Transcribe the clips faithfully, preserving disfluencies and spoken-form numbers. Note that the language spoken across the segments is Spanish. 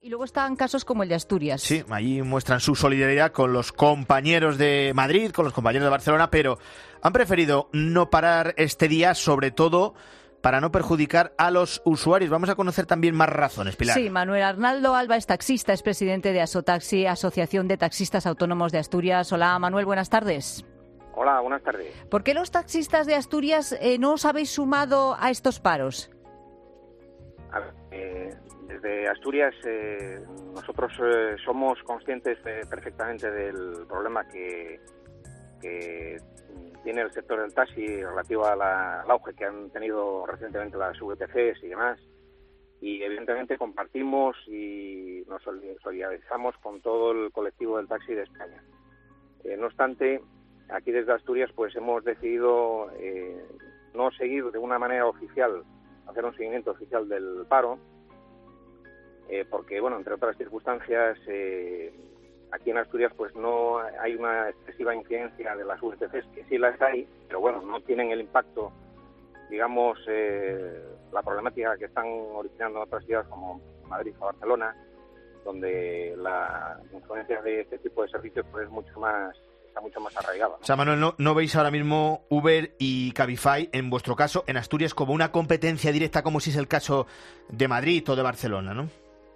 Y luego están casos como el de Asturias. Sí, allí muestran su solidaridad con los compañeros de Madrid, con los compañeros de Barcelona, pero han preferido no parar este día, sobre todo para no perjudicar a los usuarios. Vamos a conocer también más razones, Pilar. Sí, Manuel Arnaldo Alba es taxista, es presidente de Asotaxi, Asociación de Taxistas Autónomos de Asturias. Hola, Manuel, buenas tardes. Hola, buenas tardes. ¿Por qué los taxistas de Asturias eh, no os habéis sumado a estos paros? A ver, eh, desde Asturias eh, nosotros eh, somos conscientes eh, perfectamente del problema que, que tiene el sector del taxi relativo a la, al auge que han tenido recientemente las V T Cs y demás, y evidentemente compartimos y nos solidarizamos con todo el colectivo del taxi de España. Eh, no obstante, aquí desde Asturias pues hemos decidido eh, no seguir de una manera oficial, hacer un seguimiento oficial del paro, eh, porque, bueno, entre otras circunstancias, eh, aquí en Asturias pues no hay una excesiva incidencia de las V T Cs, que sí las hay, pero bueno, no tienen el impacto, digamos, eh, la problemática que están originando en otras ciudades como Madrid o Barcelona, donde la influencia de este tipo de servicios pues es mucho más, está mucho más arraigada, ¿no? O sea, Manuel, ¿no, no veis ahora mismo Uber y Cabify, en vuestro caso, en Asturias, como una competencia directa, como si es el caso de Madrid o de Barcelona, ¿no?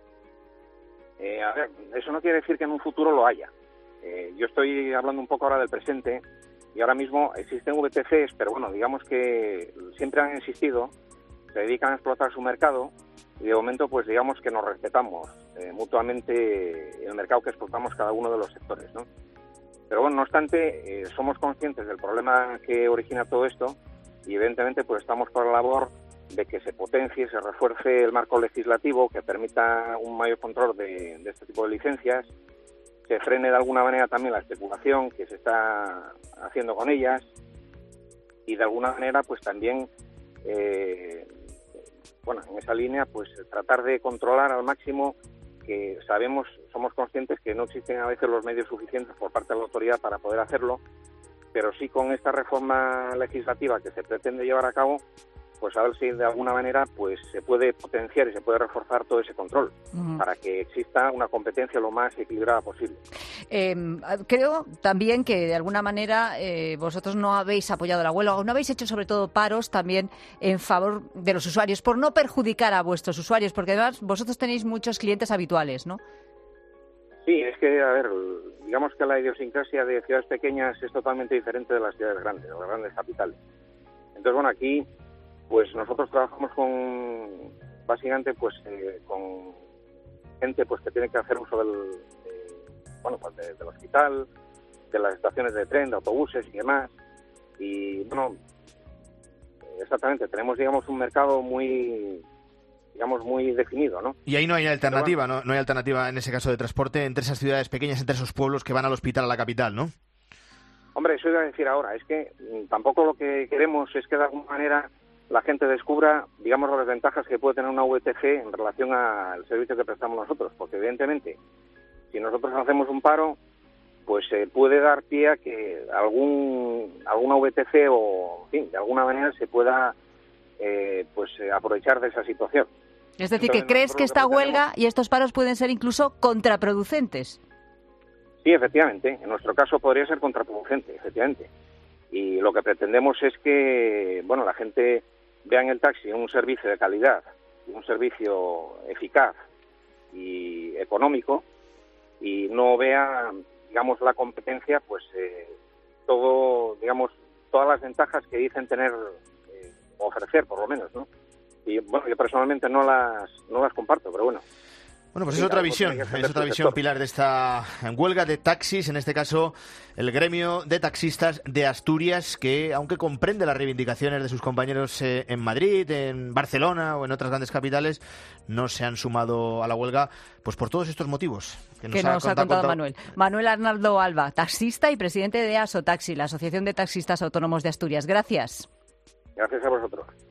Eh, a ver, eso no quiere decir que en un futuro lo haya. Eh, yo estoy hablando un poco ahora del presente y ahora mismo existen V T Cs, pero bueno, digamos que siempre han existido, se dedican a explotar su mercado y de momento pues digamos que nos respetamos eh, mutuamente el mercado que explotamos cada uno de los sectores, ¿no? Pero bueno, no obstante, eh, somos conscientes del problema que origina todo esto y evidentemente pues estamos por la labor de que se potencie, se refuerce el marco legislativo que permita un mayor control de, de este tipo de licencias, se frene de alguna manera también la especulación que se está haciendo con ellas y de alguna manera pues también, eh, bueno, en esa línea pues tratar de controlar al máximo, que sabemos, somos conscientes que no existen a veces los medios suficientes por parte de la autoridad para poder hacerlo, pero sí con esta reforma legislativa que se pretende llevar a cabo, pues a ver si de alguna manera pues se puede potenciar y se puede reforzar todo ese control uh-huh. para que exista una competencia lo más equilibrada posible. Eh, creo también que de alguna manera eh, vosotros no habéis apoyado la huelga o no habéis hecho sobre todo paros también en favor de los usuarios, por no perjudicar a vuestros usuarios, porque además vosotros tenéis muchos clientes habituales, ¿no? Sí, es que, a ver, digamos que la idiosincrasia de ciudades pequeñas es totalmente diferente de las ciudades grandes, de las grandes capitales. Entonces, bueno, aquí pues nosotros trabajamos con, básicamente, pues eh, con gente pues que tiene que hacer uso del, de, bueno, pues de, del hospital, de las estaciones de tren, de autobuses y demás. Y, bueno, exactamente, tenemos, digamos, un mercado muy, digamos, muy definido, ¿no? Y ahí no hay alternativa, ¿no? No hay alternativa en ese caso de transporte entre esas ciudades pequeñas, entre esos pueblos que van al hospital a la capital, ¿no? Hombre, eso iba a decir ahora, es que tampoco lo que queremos es que de alguna manera la gente descubra, digamos, las ventajas que puede tener una V T C en relación al servicio que prestamos nosotros, porque evidentemente, si nosotros hacemos un paro, pues se eh, puede dar pie a que algún alguna V T C o, en fin, de alguna manera se pueda eh, pues eh, aprovechar de esa situación. Es decir, Entonces, que crees que esta huelga y estos paros pueden ser incluso contraproducentes. Sí, efectivamente, en nuestro caso podría ser contraproducente, efectivamente. Y lo que pretendemos es que, bueno, la gente vea en el taxi un servicio de calidad, un servicio eficaz y económico, y no vea, digamos, la competencia, pues eh, todo, digamos, todas las ventajas que dicen tener, eh, ofrecer, por lo menos, ¿no? Y bueno, yo personalmente no las no las comparto, pero bueno. Bueno, pues es otra visión, es otra visión, Pilar, de esta huelga de taxis, en este caso el gremio de taxistas de Asturias, que aunque comprende las reivindicaciones de sus compañeros eh, en Madrid, en Barcelona o en otras grandes capitales, no se han sumado a la huelga, pues por todos estos motivos que nos, que nos ha, ha contado, contado Manuel. Manuel Arnaldo Alba, taxista y presidente de Asotaxi, la Asociación de Taxistas Autónomos de Asturias. Gracias. Gracias a vosotros.